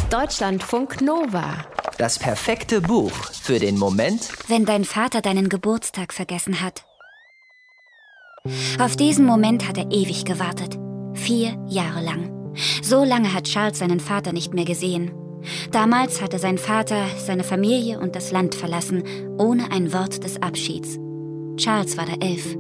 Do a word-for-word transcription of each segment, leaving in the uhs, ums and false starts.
Deutschlandfunk Nova. Das perfekte Buch für den Moment, wenn dein Vater deinen Geburtstag vergessen hat. Auf diesen Moment hat er ewig gewartet. Vier Jahre lang. So lange hat Charles seinen Vater nicht mehr gesehen. Damals hatte sein Vater seine Familie und das Land verlassen, ohne ein Wort des Abschieds. Charles war da elf.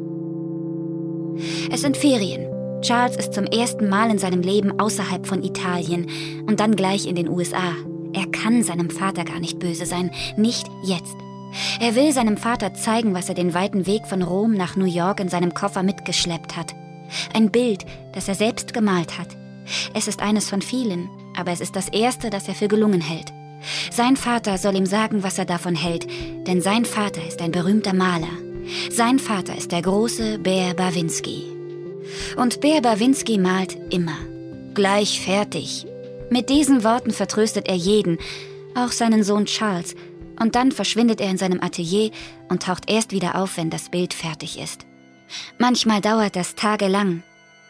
Es sind Ferien. Charles ist zum ersten Mal in seinem Leben außerhalb von Italien und dann gleich in den U S A. Er kann seinem Vater gar nicht böse sein, nicht jetzt. Er will seinem Vater zeigen, was er den weiten Weg von Rom nach New York in seinem Koffer mitgeschleppt hat. Ein Bild, das er selbst gemalt hat. Es ist eines von vielen, aber es ist das erste, das er für gelungen hält. Sein Vater soll ihm sagen, was er davon hält, denn sein Vater ist ein berühmter Maler. Sein Vater ist der große Bear Bavinski. Und Bear Bavinski malt immer. Gleich fertig. Mit diesen Worten vertröstet er jeden, auch seinen Sohn Charles. Und dann verschwindet er in seinem Atelier und taucht erst wieder auf, wenn das Bild fertig ist. Manchmal dauert das tagelang.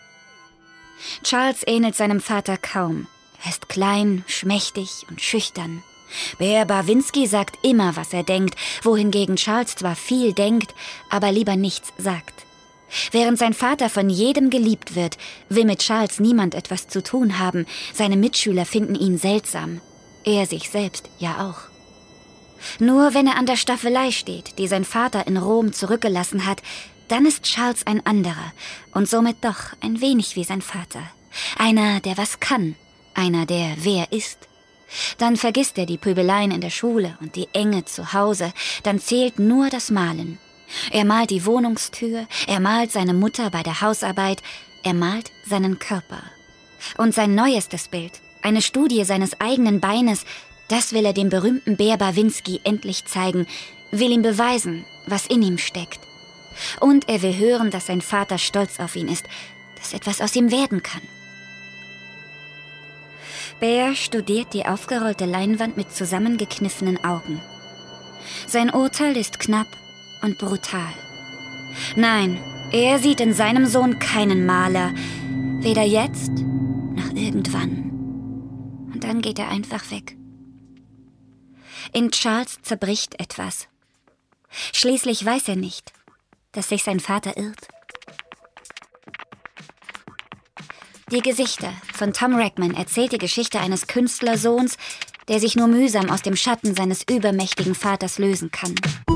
Charles ähnelt seinem Vater kaum. Er ist klein, schmächtig und schüchtern. Bear Bavinski sagt immer, was er denkt, wohingegen Charles zwar viel denkt, aber lieber nichts sagt. Während sein Vater von jedem geliebt wird, will mit Charles niemand etwas zu tun haben. Seine Mitschüler finden ihn seltsam. Er sich selbst ja auch. Nur wenn er an der Staffelei steht, die sein Vater in Rom zurückgelassen hat, dann ist Charles ein anderer und somit doch ein wenig wie sein Vater. Einer, der was kann, einer, der wer ist. Dann vergisst er die Pöbeleien in der Schule und die Enge zu Hause, dann zählt nur das Malen. Er malt die Wohnungstür, er malt seine Mutter bei der Hausarbeit, er malt seinen Körper. Und sein neuestes Bild, eine Studie seines eigenen Beines, das will er dem berühmten Bear Bavinski endlich zeigen, will ihm beweisen, was in ihm steckt. Und er will hören, dass sein Vater stolz auf ihn ist, dass etwas aus ihm werden kann. Bear studiert die aufgerollte Leinwand mit zusammengekniffenen Augen. Sein Urteil ist knapp und brutal. Nein, er sieht in seinem Sohn keinen Maler, weder jetzt noch irgendwann. Und dann geht er einfach weg. In Charles zerbricht etwas. Schließlich weiß er nicht, dass sich sein Vater irrt. Die Gesichter von Tom Rackman erzählt die Geschichte eines Künstlersohns, der sich nur mühsam aus dem Schatten seines übermächtigen Vaters lösen kann.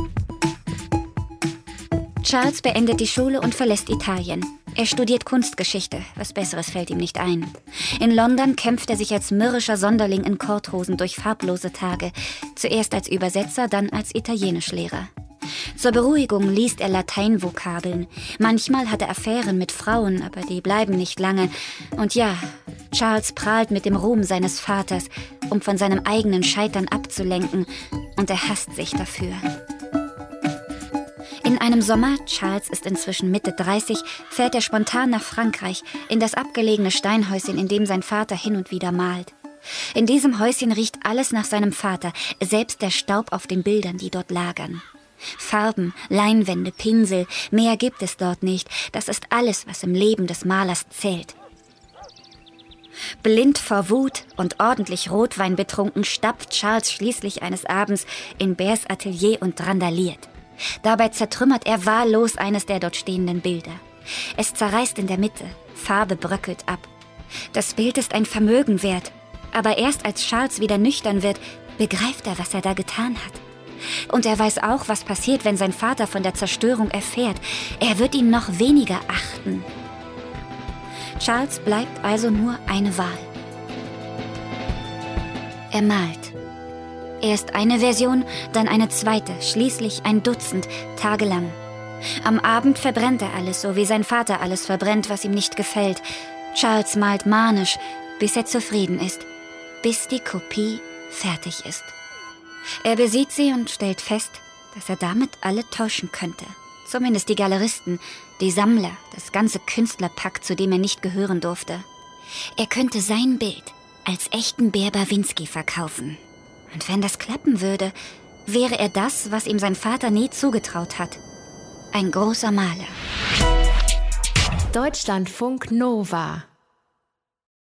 Charles beendet die Schule und verlässt Italien. Er studiert Kunstgeschichte, was Besseres fällt ihm nicht ein. In London kämpft er sich als mürrischer Sonderling in Korthosen durch farblose Tage, zuerst als Übersetzer, dann als Italienischlehrer. Zur Beruhigung liest er Lateinvokabeln. Manchmal hat er Affären mit Frauen, aber die bleiben nicht lange. Und ja, Charles prahlt mit dem Ruhm seines Vaters, um von seinem eigenen Scheitern abzulenken, und er hasst sich dafür. In einem Sommer, Charles ist inzwischen Mitte dreißig, fährt er spontan nach Frankreich, in das abgelegene Steinhäuschen, in dem sein Vater hin und wieder malt. In diesem Häuschen riecht alles nach seinem Vater, selbst der Staub auf den Bildern, die dort lagern. Farben, Leinwände, Pinsel, mehr gibt es dort nicht. Das ist alles, was im Leben des Malers zählt. Blind vor Wut und ordentlich Rotwein betrunken stapft Charles schließlich eines Abends in Bears Atelier und randaliert. Dabei zertrümmert er wahllos eines der dort stehenden Bilder. Es zerreißt in der Mitte, Farbe bröckelt ab. Das Bild ist ein Vermögen wert, aber erst als Charles wieder nüchtern wird, begreift er, was er da getan hat. Und er weiß auch, was passiert, wenn sein Vater von der Zerstörung erfährt. Er wird ihn noch weniger achten. Charles bleibt also nur eine Wahl. Er malt. Erst eine Version, dann eine zweite, schließlich ein Dutzend, tagelang. Am Abend verbrennt er alles, so wie sein Vater alles verbrennt, was ihm nicht gefällt. Charles malt manisch, bis er zufrieden ist, bis die Kopie fertig ist. Er besieht sie und stellt fest, dass er damit alle täuschen könnte. Zumindest die Galeristen, die Sammler, das ganze Künstlerpack, zu dem er nicht gehören durfte. Er könnte sein Bild als echten Bear Bavinski verkaufen. Und wenn das klappen würde, wäre er das, was ihm sein Vater nie zugetraut hat. Ein großer Maler. Deutschlandfunk Nova.